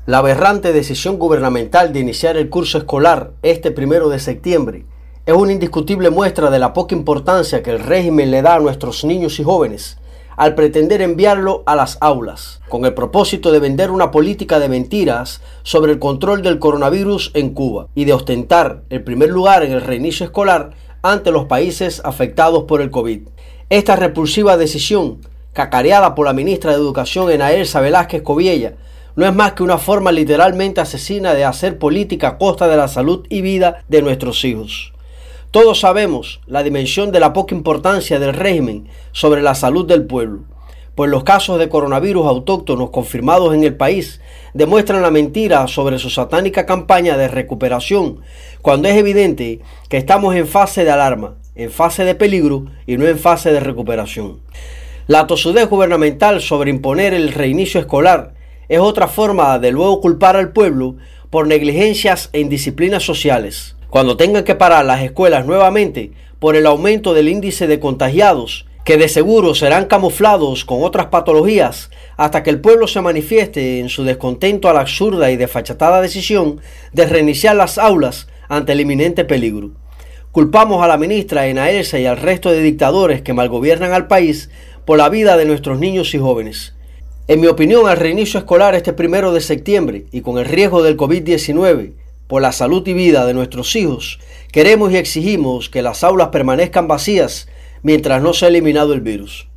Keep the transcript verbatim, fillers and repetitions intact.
La aberrante decisión gubernamental de iniciar el curso escolar este primero de septiembre es una indiscutible muestra de la poca importancia que el régimen le da a nuestros niños y jóvenes al pretender enviarlo a las aulas, con el propósito de vender una política de mentiras sobre el control del coronavirus en Cuba y de ostentar el primer lugar en el reinicio escolar ante los países afectados por el COVID. Esta repulsiva decisión, cacareada por la ministra de Educación Enaelsa Velázquez Coviella, no es más que una forma literalmente asesina de hacer política a costa de la salud y vida de nuestros hijos. Todos sabemos la dimensión de la poca importancia del régimen sobre la salud del pueblo, pues los casos de coronavirus autóctonos confirmados en el país demuestran la mentira sobre su satánica campaña de recuperación, cuando es evidente que estamos en fase de alarma, en fase de peligro y no en fase de recuperación. La tosudez gubernamental sobre imponer el reinicio escolar es otra forma de luego culpar al pueblo por negligencias e indisciplinas sociales. Cuando tengan que parar las escuelas nuevamente por el aumento del índice de contagiados, que de seguro serán camuflados con otras patologías hasta que el pueblo se manifieste en su descontento a la absurda y desfachatada decisión de reiniciar las aulas ante el inminente peligro. Culpamos a la ministra Enaelsa y al resto de dictadores que malgobiernan al país por la vida de nuestros niños y jóvenes. En mi opinión, al reinicio escolar este primero de septiembre y con el riesgo del COVID diecinueve por la salud y vida de nuestros hijos, queremos y exigimos que las aulas permanezcan vacías mientras no sea eliminado el virus.